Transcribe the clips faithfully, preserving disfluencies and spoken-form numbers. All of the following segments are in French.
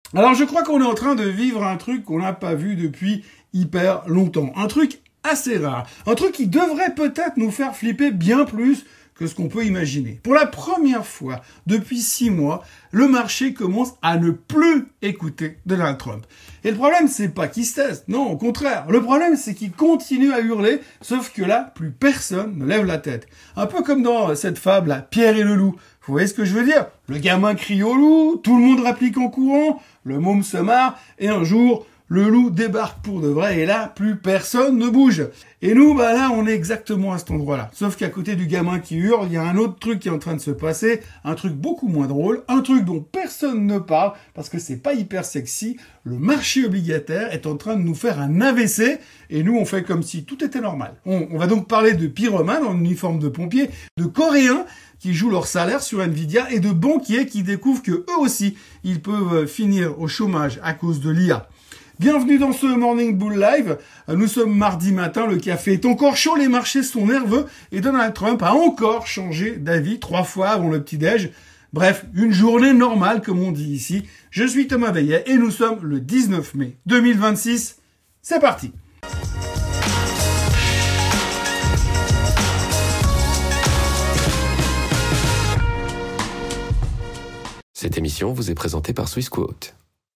Alors je crois qu'on est en train de vivre un truc qu'on n'a pas vu depuis hyper longtemps. Un truc assez rare. Un truc qui devrait peut-être nous faire flipper bien plus que ce qu'on peut imaginer. Pour la première fois depuis six mois, le marché commence à ne plus écouter Donald Trump. Et le problème, c'est pas qu'il se taise. Non, au contraire. Le problème, c'est qu'il continue à hurler, sauf que là, plus personne ne lève la tête. Un peu comme dans cette fable, là, Pierre et le loup. Vous voyez ce que je veux dire? Le gamin crie au loup, tout le monde réplique en courant, le môme se marre, et un jour, le loup débarque pour de vrai, et là, plus personne ne bouge. Et nous, bah là, on est exactement à cet endroit-là. Sauf qu'à côté du gamin qui hurle, il y a un autre truc qui est en train de se passer, un truc beaucoup moins drôle, un truc dont personne ne parle, parce que c'est pas hyper sexy. Le marché obligataire est en train de nous faire un A V C, et nous, on fait comme si tout était normal. On, on va donc parler de pyromanes en uniforme de pompier, de Coréens qui jouent leur salaire sur Nvidia, et de banquiers qui découvrent que eux aussi, ils peuvent finir au chômage à cause de l'I A. Bienvenue dans ce Morning Bull Live. Nous sommes mardi matin, le café est encore chaud, les marchés sont nerveux et Donald Trump a encore changé d'avis trois fois avant le petit-déj. Bref, une journée normale comme on dit ici. Je suis Thomas Veillet et nous sommes le dix-neuf mai deux mille vingt-six. C'est parti. Cette émission vous est présentée par Swissquote.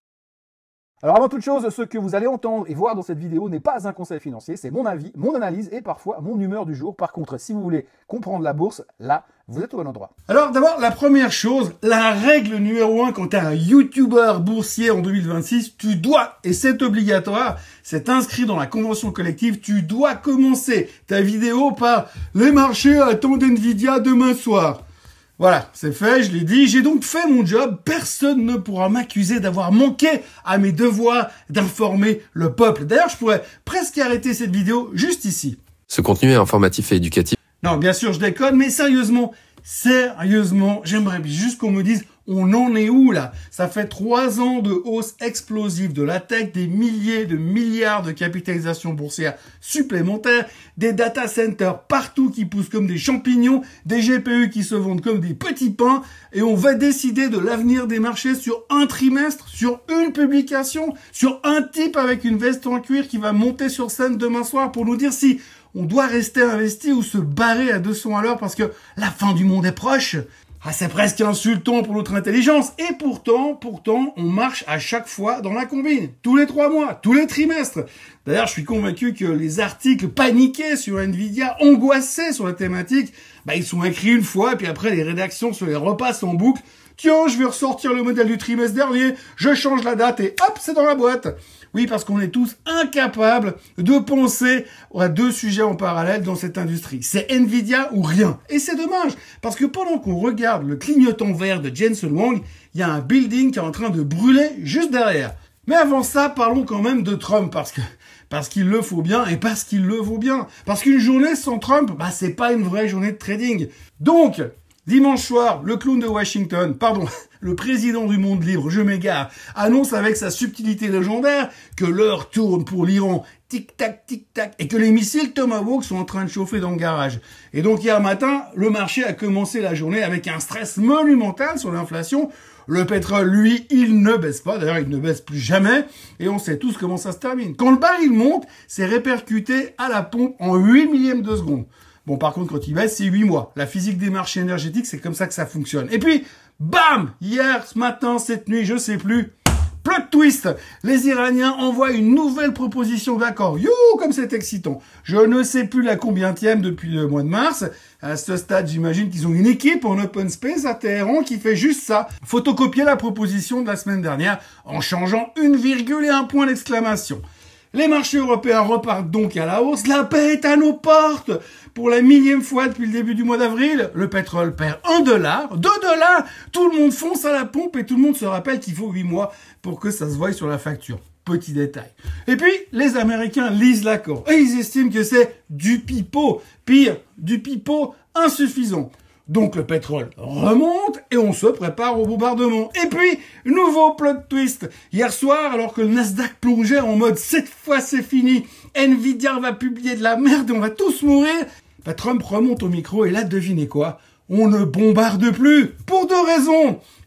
Alors avant toute chose, ce que vous allez entendre et voir dans cette vidéo n'est pas un conseil financier, c'est mon avis, mon analyse et parfois mon humeur du jour. Par contre, si vous voulez comprendre la bourse, là, vous êtes au bon endroit. Alors d'abord, la première chose, la règle numéro un quand tu es un YouTuber boursier en deux mille vingt-six, tu dois, et c'est obligatoire, c'est inscrit dans la convention collective, tu dois commencer ta vidéo par « Les marchés attendent Nvidia demain soir ». Voilà, c'est fait, je l'ai dit, j'ai donc fait mon job, personne ne pourra m'accuser d'avoir manqué à mes devoirs d'informer le peuple. D'ailleurs, je pourrais presque arrêter cette vidéo juste ici. Ce contenu est informatif et éducatif. Non, bien sûr, je déconne, mais sérieusement, sérieusement, j'aimerais juste qu'on me dise, on en est où là? Ça fait trois ans de hausse explosive de la tech, des milliers de milliards de capitalisation boursière supplémentaires, des data centers partout qui poussent comme des champignons, des G P U qui se vendent comme des petits pains, et on va décider de l'avenir des marchés sur un trimestre, sur une publication, sur un type avec une veste en cuir qui va monter sur scène demain soir pour nous dire si on doit rester investi ou se barrer à deux cents à l'heure parce que la fin du monde est proche. Ah, c'est presque insultant pour notre intelligence. Et pourtant, pourtant, on marche à chaque fois dans la combine. Tous les trois mois, tous les trimestres. D'ailleurs, je suis convaincu que les articles paniqués sur Nvidia, angoissés sur la thématique, bah, ils sont écrits une fois, et puis après, les rédactions se les repassent en boucle. Tiens, je vais ressortir le modèle du trimestre dernier, je change la date et hop, c'est dans la boîte. Oui, parce qu'on est tous incapables de penser à deux sujets en parallèle dans cette industrie. C'est Nvidia ou rien. Et c'est dommage, parce que pendant qu'on regarde le clignotant vert de Jensen Huang, il y a un building qui est en train de brûler juste derrière. Mais avant ça, parlons quand même de Trump, parce que parce qu'il le faut bien et parce qu'il le vaut bien. Parce qu'une journée sans Trump, bah c'est pas une vraie journée de trading. Donc, dimanche soir, le clown de Washington, pardon, le président du monde libre, je m'égare, annonce avec sa subtilité légendaire que l'heure tourne pour l'Iran, tic-tac, tic-tac, et que les missiles Tomahawk sont en train de chauffer dans le garage. Et donc hier matin, le marché a commencé la journée avec un stress monumental sur l'inflation. Le pétrole, lui, il ne baisse pas, d'ailleurs il ne baisse plus jamais, et on sait tous comment ça se termine. Quand le baril monte, c'est répercuté à la pompe en huit millièmes de seconde. Bon, par contre, quand il baisse, c'est huit mois. La physique des marchés énergétiques, c'est comme ça que ça fonctionne. Et puis, bam! Hier, ce matin, cette nuit, je sais plus. Plot twist! Les Iraniens envoient une nouvelle proposition d'accord. Youhou, comme c'est excitant. Je ne sais plus la combientième depuis le mois de mars. À ce stade, j'imagine qu'ils ont une équipe en open space à Téhéran qui fait juste ça. Photocopier la proposition de la semaine dernière en changeant une virgule et un point d'exclamation. Les marchés européens repartent donc à la hausse. La paix est à nos portes. Pour la millième fois depuis le début du mois d'avril, le pétrole perd un dollar, deux dollars. Tout le monde fonce à la pompe et tout le monde se rappelle qu'il faut huit mois pour que ça se voie sur la facture. Petit détail. Et puis, les Américains lisent l'accord. Et ils estiment que c'est du pipeau. Pire, du pipeau insuffisant. Donc le pétrole remonte et on se prépare au bombardement. Et puis, nouveau plot twist. Hier soir, alors que le Nasdaq plongeait en mode « cette fois c'est fini, Nvidia va publier de la merde et on va tous mourir », bah, Trump remonte au micro et là, devinez quoi? On ne bombarde plus. Pour deux raisons.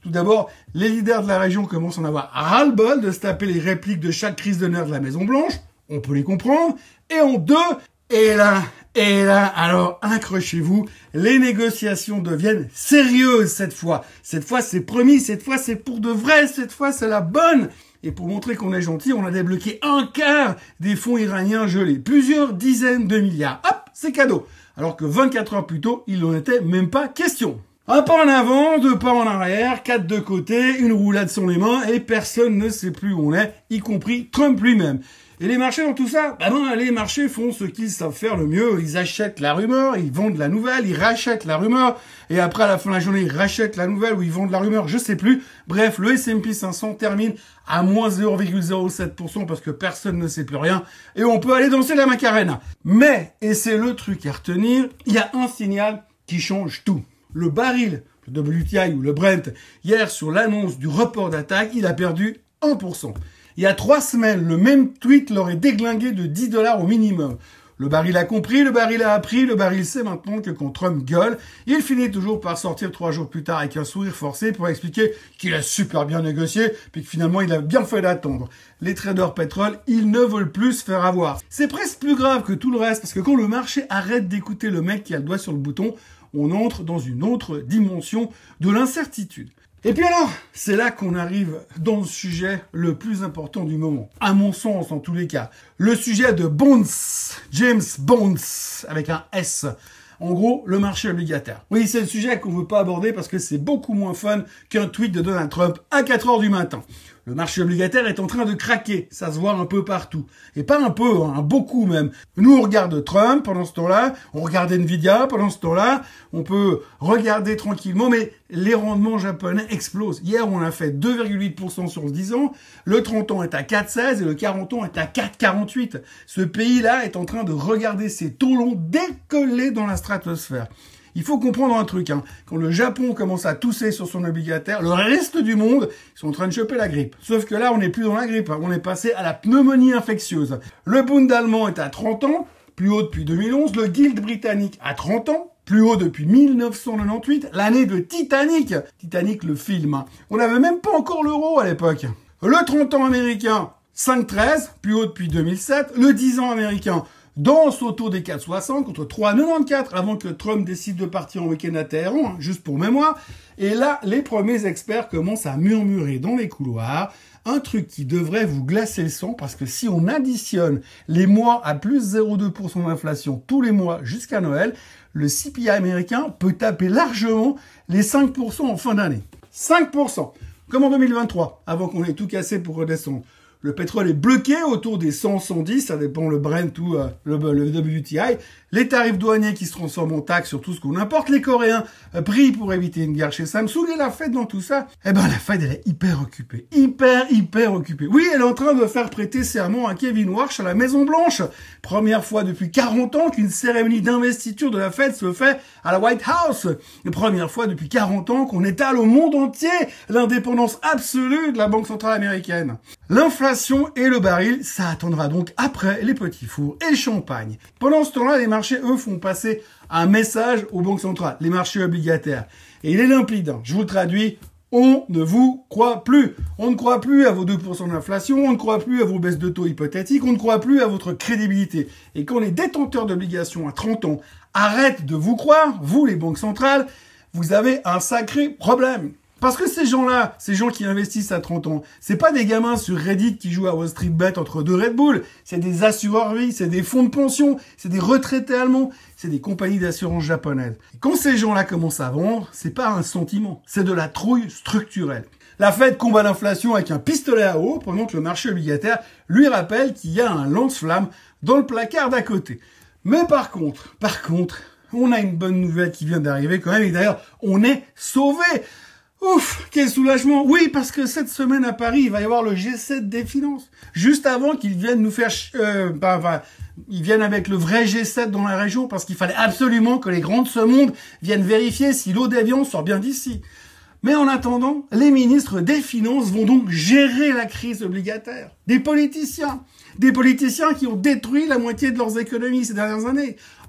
Tout d'abord, les leaders de la région commencent à en avoir ras-le-bol de se taper les répliques de chaque crise de nerfs de la Maison-Blanche. On peut les comprendre. Et en deux, et là, et là, alors accrochez-vous, les négociations deviennent sérieuses cette fois. Cette fois, c'est promis, cette fois, c'est pour de vrai, cette fois, c'est la bonne. Et pour montrer qu'on est gentil, on a débloqué un quart des fonds iraniens gelés. Plusieurs dizaines de milliards. Hop, c'est cadeau. Alors que vingt-quatre heures plus tôt, il n'en était même pas question. Un pas en avant, deux pas en arrière, quatre de côté, une roulade sur les mains et personne ne sait plus où on est, y compris Trump lui-même. Et les marchés dans tout ça, bah ben, les marchés font ce qu'ils savent faire le mieux. Ils achètent la rumeur, ils vendent la nouvelle, ils rachètent la rumeur, et après à la fin de la journée, ils rachètent la nouvelle ou ils vendent la rumeur, je sais plus. Bref, le S and P cinq cents termine à moins zéro virgule zéro sept pour cent parce que personne ne sait plus rien, et on peut aller danser la Macarena. Mais, et c'est le truc à retenir, il y a un signal qui change tout. Le baril, le W T I ou le Brent, hier sur l'annonce du report d'attaque, il a perdu un pour cent. Il y a trois semaines, le même tweet l'aurait déglingué de dix dollars au minimum. Le baril a compris, le baril a appris, le baril sait maintenant que quand Trump gueule, il finit toujours par sortir trois jours plus tard avec un sourire forcé pour expliquer qu'il a super bien négocié, puis que finalement il a bien fait d'attendre. Les traders pétrole, ils ne veulent plus se faire avoir. C'est presque plus grave que tout le reste, parce que quand le marché arrête d'écouter le mec qui a le doigt sur le bouton, on entre dans une autre dimension de l'incertitude. Et puis alors, c'est là qu'on arrive dans le sujet le plus important du moment. À mon sens, en tous les cas. Le sujet de Bonds, James Bonds, avec un S. En gros, le marché obligataire. Oui, c'est le sujet qu'on veut pas aborder parce que c'est beaucoup moins fun qu'un tweet de Donald Trump à quatre heures du matin. Le marché obligataire est en train de craquer, ça se voit un peu partout. Et pas un peu, hein, beaucoup même. Nous, on regarde Trump pendant ce temps-là, on regarde Nvidia pendant ce temps-là, on peut regarder tranquillement, mais les rendements japonais explosent. Hier, on a fait deux virgule huit pour cent sur le dix ans, le trente ans est à quatre virgule seize et le quarante ans est à quatre virgule quarante-huit. Ce pays-là est en train de regarder ses taux longs décoller dans la stratosphère. Il faut comprendre un truc, hein. Quand le Japon commence à tousser sur son obligataire, le reste du monde, ils sont en train de choper la grippe. Sauf que là, on n'est plus dans la grippe, hein. On est passé à la pneumonie infectieuse. Le Bund allemand est à trente ans, plus haut depuis deux mille onze. Le Guild britannique à trente ans, plus haut depuis mille neuf cent quatre-vingt-dix-huit, l'année de Titanic. Titanic, le film, hein. On n'avait même pas encore l'euro à l'époque. Le trente ans américain, cinq virgule treize, plus haut depuis deux mille sept. Le dix ans américain, danse autour des quatre virgule soixante contre trois virgule quatre-vingt-quatorze avant que Trump décide de partir en week-end à Téhéran, hein, juste pour mémoire. Et là, les premiers experts commencent à murmurer dans les couloirs un truc qui devrait vous glacer le sang parce que si on additionne les mois à plus zéro virgule deux pour cent d'inflation tous les mois jusqu'à Noël, le C P I américain peut taper largement les cinq pour cent en fin d'année. cinq pour cent, comme en deux mille vingt-trois, avant qu'on ait tout cassé pour redescendre. Le pétrole est bloqué autour des cent à cent dix, ça dépend le Brent ou euh, le, le W T I. Les tarifs douaniers qui se transforment en taxes sur tout ce qu'on importe. Les Coréens euh, prient pour éviter une guerre chez Samsung. Et la Fed dans tout ça, eh ben la Fed elle est hyper occupée. Hyper, hyper occupée. Oui, elle est en train de faire prêter serment à Kevin Warsh à la Maison Blanche. Première fois depuis quarante ans qu'une cérémonie d'investiture de la Fed se fait à la White House. La première fois depuis quarante ans qu'on étale au monde entier l'indépendance absolue de la Banque centrale américaine. L'inflation et le baril, ça attendra donc après les petits fours et le champagne. Pendant ce temps-là, les marchés, eux, font passer un message aux banques centrales, les marchés obligataires. Et il est limpide, hein. Je vous le traduis, on ne vous croit plus. On ne croit plus à vos deux pour cent d'inflation, on ne croit plus à vos baisses de taux hypothétiques, on ne croit plus à votre crédibilité. Et quand les détenteurs d'obligations à trente ans arrêtent de vous croire, vous, les banques centrales, vous avez un sacré problème. Parce que ces gens-là, ces gens qui investissent à trente ans, c'est pas des gamins sur Reddit qui jouent à Wall Street Bet entre deux Red Bull, c'est des assureurs vie, c'est des fonds de pension, c'est des retraités allemands, c'est des compagnies d'assurance japonaises. Et quand ces gens-là commencent à vendre, c'est pas un sentiment, c'est de la trouille structurelle. La Fed combat l'inflation avec un pistolet à eau, pendant que le marché obligataire lui rappelle qu'il y a un lance-flamme dans le placard d'à côté. Mais par contre, par contre, on a une bonne nouvelle qui vient d'arriver quand même, et d'ailleurs, on est sauvés. Ouf, quel soulagement. Oui, parce que cette semaine à Paris, il va y avoir le G sept des finances. Juste avant qu'ils viennent nous faire... Euh, bah, bah, ils viennent avec le vrai G sept dans la région parce qu'il fallait absolument que les grands de ce monde viennent vérifier si l'eau d'avion sort bien d'ici. Mais en attendant, les ministres des Finances vont donc gérer la crise obligataire. Des politiciens. Des politiciens qui ont détruit la moitié de leurs économies ces dernières années.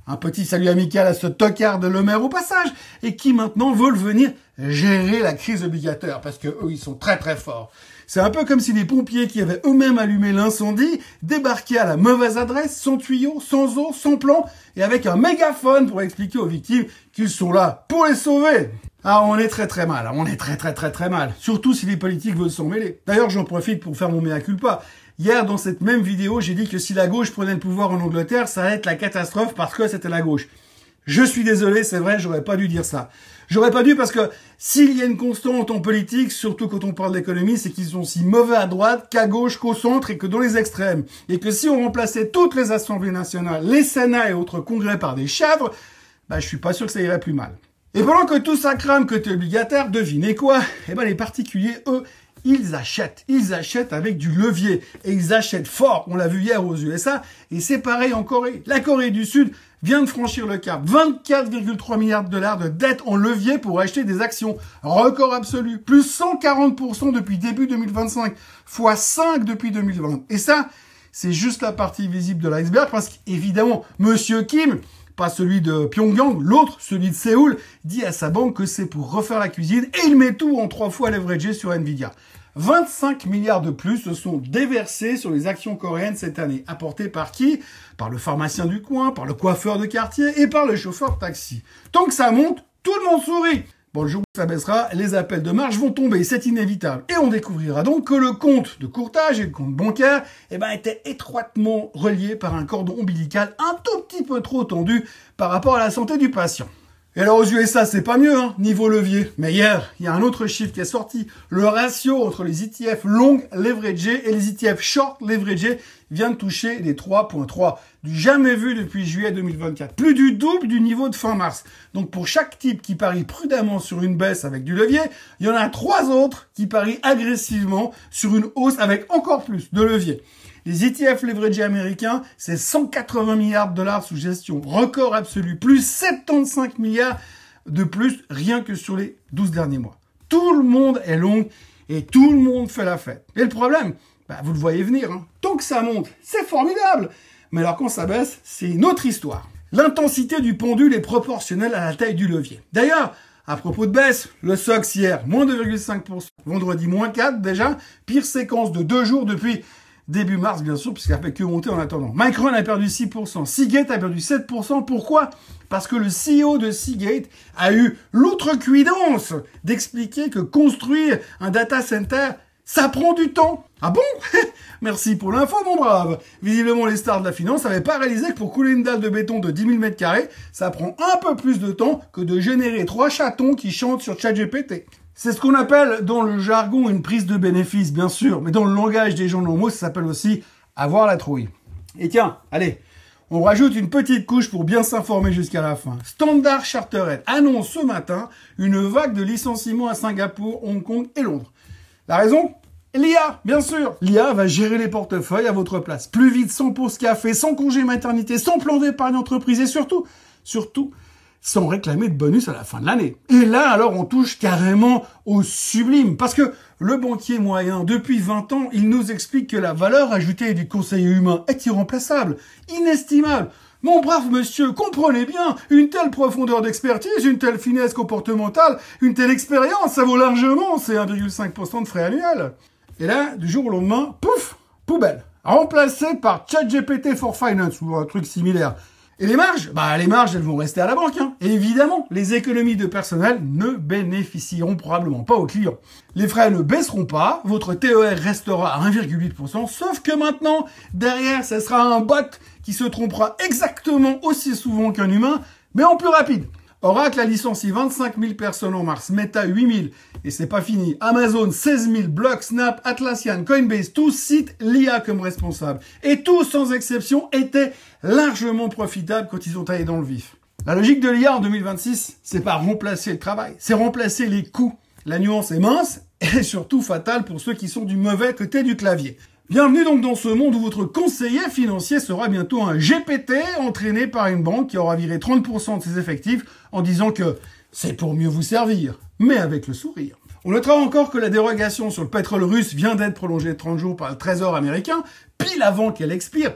Un petit salut amical à ce tocard de Le Maire au passage, et qui maintenant veulent venir gérer la crise obligatoire, parce que eux, ils sont très très forts. C'est un peu comme si les pompiers qui avaient eux-mêmes allumé l'incendie débarquaient à la mauvaise adresse, sans tuyau, sans eau, sans plan, et avec un mégaphone pour expliquer aux victimes qu'ils sont là pour les sauver. Ah, on est très très mal, on est très très très très mal, surtout si les politiques veulent s'en mêler. D'ailleurs, j'en profite pour faire mon mea culpa. Hier, dans cette même vidéo, j'ai dit que si la gauche prenait le pouvoir en Angleterre, ça allait être la catastrophe parce que c'était la gauche. Je suis désolé, c'est vrai, j'aurais pas dû dire ça. J'aurais pas dû parce que s'il y a une constante en politique, surtout quand on parle d'économie, c'est qu'ils sont si mauvais à droite qu'à gauche, qu'au centre et que dans les extrêmes. Et que si on remplaçait toutes les assemblées nationales, les sénats et autres congrès par des chèvres, bah, je suis pas sûr que ça irait plus mal. Et pendant que tout ça crame côté obligataire, devinez quoi? Eh ben, les particuliers, eux, ils achètent. Ils achètent avec du levier. Et ils achètent fort. On l'a vu hier aux U S A. Et c'est pareil en Corée. La Corée du Sud vient de franchir le cap. vingt-quatre virgule trois milliards de dollars de dettes en levier pour acheter des actions. Record absolu. Plus cent quarante pour cent depuis début deux mille vingt-cinq. fois cinq depuis deux mille vingt. Et ça, c'est juste la partie visible de l'iceberg. Parce qu'évidemment, Monsieur Kim, pas celui de Pyongyang, l'autre, celui de Séoul, dit à sa banque que c'est pour refaire la cuisine et il met tout en trois fois leveragé sur Nvidia. vingt-cinq milliards de plus se sont déversés sur les actions coréennes cette année. Apportés par qui? Par le pharmacien du coin, par le coiffeur de quartier et par le chauffeur de taxi. Tant que ça monte, tout le monde sourit. Bon, le jour où ça baissera, les appels de marge vont tomber, c'est inévitable. Et on découvrira donc que le compte de courtage et le compte bancaire, eh ben, étaient étroitement reliés par un cordon ombilical un tout petit peu trop tendu par rapport à la santé du patient. Et alors aux U S A, c'est pas mieux, hein, niveau levier. Mais hier, il y a un autre chiffre qui est sorti. Le ratio entre les E T F long leveragés et les E T F short leveragés vient de toucher les trois virgule trois. Du jamais vu depuis juillet deux mille vingt-quatre. Plus du double du niveau de fin mars. Donc pour chaque type qui parie prudemment sur une baisse avec du levier, il y en a trois autres qui parient agressivement sur une hausse avec encore plus de levier. Les E T F leveragés américains, c'est cent quatre-vingts milliards de dollars sous gestion. Record absolu. Plus soixante-quinze milliards de plus rien que sur les douze derniers mois. Tout le monde est long et tout le monde fait la fête. Et le problème, bah, vous le voyez venir. Hein. Tant que ça monte, c'est formidable. Mais alors quand ça baisse, c'est une autre histoire. L'intensité du pendule est proportionnelle à la taille du levier. D'ailleurs, à propos de baisse, le S O X hier, moins deux virgule cinq pour cent. Vendredi, moins quatre déjà. Pire séquence de deux jours depuis début mars, bien sûr, puisqu'il n'a fait que monter en attendant. Micron a perdu six pour cent. Seagate a perdu sept pour cent. Pourquoi? Parce que le C E O de Seagate a eu l'outrecuidance d'expliquer que construire un data center, ça prend du temps. Ah bon? Merci pour l'info, mon brave. Visiblement, les stars de la finance n'avaient pas réalisé que pour couler une dalle de béton de dix mille mètres carrés, ça prend un peu plus de temps que de générer trois chatons qui chantent sur ChatGPT. C'est ce qu'on appelle dans le jargon une prise de bénéfice, bien sûr, mais dans le langage des gens normaux, ça s'appelle aussi avoir la trouille. Et tiens, allez, on rajoute une petite couche pour bien s'informer jusqu'à la fin. Standard Chartered annonce ce matin une vague de licenciements à Singapour, Hong Kong et Londres. La raison? L'I A, bien sûr. L'I A va gérer les portefeuilles à votre place. Plus vite, sans pause café, sans congé maternité, sans plan d'épargne entreprise et surtout, surtout, sans réclamer de bonus à la fin de l'année. Et là, alors, on touche carrément au sublime. Parce que le banquier moyen, depuis vingt ans, il nous explique que la valeur ajoutée du conseiller humain est irremplaçable, inestimable. Mon brave monsieur, comprenez bien, une telle profondeur d'expertise, une telle finesse comportementale, une telle expérience, ça vaut largement ces un virgule cinq pour cent de frais annuels. Et là, du jour au lendemain, pouf, poubelle. Remplacé par ChatGPT for Finance ou un truc similaire. Et les marges? Bah, les marges, elles vont rester à la banque, hein. Et évidemment, les économies de personnel ne bénéficieront probablement pas aux clients. Les frais ne baisseront pas, votre T E R restera à un virgule huit pour cent, sauf que maintenant, derrière, ce sera un bot qui se trompera exactement aussi souvent qu'un humain, mais en plus rapide. Oracle a licencié vingt-cinq mille personnes en mars, Meta huit mille, et c'est pas fini. Amazon seize mille, Block, Snap, Atlassian, Coinbase, tous citent l'I A comme responsable. Et tous, sans exception, étaient largement profitables quand ils ont allé dans le vif. La logique de l'I A en deux mille vingt-six, c'est pas remplacer le travail, c'est remplacer les coûts. La nuance est mince et surtout fatale pour ceux qui sont du mauvais côté du clavier. Bienvenue donc dans ce monde où votre conseiller financier sera bientôt un G P T entraîné par une banque qui aura viré trente pour cent de ses effectifs en disant que c'est pour mieux vous servir, mais avec le sourire. On notera encore que la dérogation sur le pétrole russe vient d'être prolongée de trente jours par le Trésor américain, pile avant qu'elle expire pour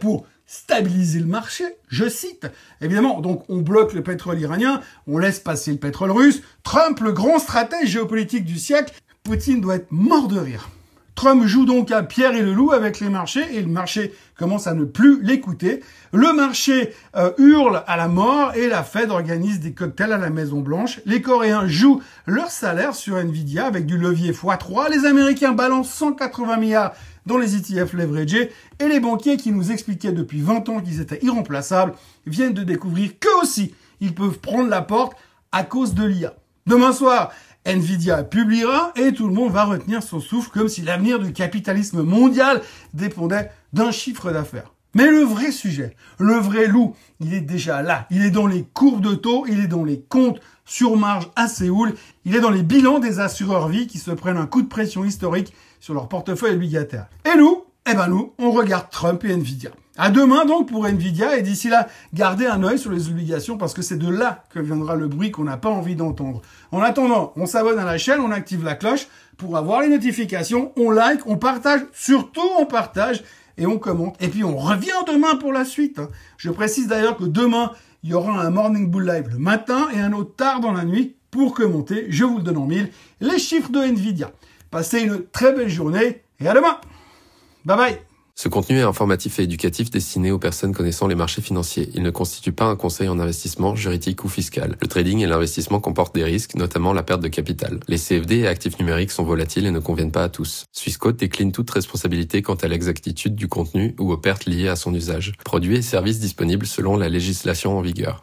stabiliser le marché, je cite. Évidemment, donc on bloque le pétrole iranien, on laisse passer le pétrole russe. Trump, le grand stratège géopolitique du siècle, Poutine doit être mort de rire. Trump joue donc à Pierre et le loup avec les marchés et le marché commence à ne plus l'écouter. Le marché euh, hurle à la mort et la Fed organise des cocktails à la Maison Blanche. Les Coréens jouent leur salaire sur Nvidia avec du levier fois trois. Les Américains balancent cent quatre-vingts milliards dans les E T F leveragés et les banquiers qui nous expliquaient depuis vingt ans qu'ils étaient irremplaçables viennent de découvrir qu'eux aussi, ils peuvent prendre la porte à cause de l'I A. Demain soir, Nvidia publiera et tout le monde va retenir son souffle comme si l'avenir du capitalisme mondial dépendait d'un chiffre d'affaires. Mais le vrai sujet, le vrai loup, il est déjà là. Il est dans les courbes de taux, il est dans les comptes sur marge à Séoul, il est dans les bilans des assureurs vie qui se prennent un coup de pression historique sur leur portefeuille obligataire. Et nous, eh ben nous, on regarde Trump et Nvidia. À demain donc pour Nvidia et d'ici là, gardez un œil sur les obligations parce que c'est de là que viendra le bruit qu'on n'a pas envie d'entendre. En attendant, on s'abonne à la chaîne, on active la cloche pour avoir les notifications, on like, on partage, surtout on partage et on commente. Et puis on revient demain pour la suite. Je précise d'ailleurs que demain, il y aura un Morning Bull Live le matin et un autre tard dans la nuit pour commenter, je vous le donne en mille, les chiffres de Nvidia. Passez une très belle journée et à demain. Bye bye. Ce contenu est informatif et éducatif destiné aux personnes connaissant les marchés financiers. Il ne constitue pas un conseil en investissement, juridique ou fiscal. Le trading et l'investissement comportent des risques, notamment la perte de capital. Les C F D et actifs numériques sont volatiles et ne conviennent pas à tous. Swissquote décline toute responsabilité quant à l'exactitude du contenu ou aux pertes liées à son usage. Produits et services disponibles selon la législation en vigueur.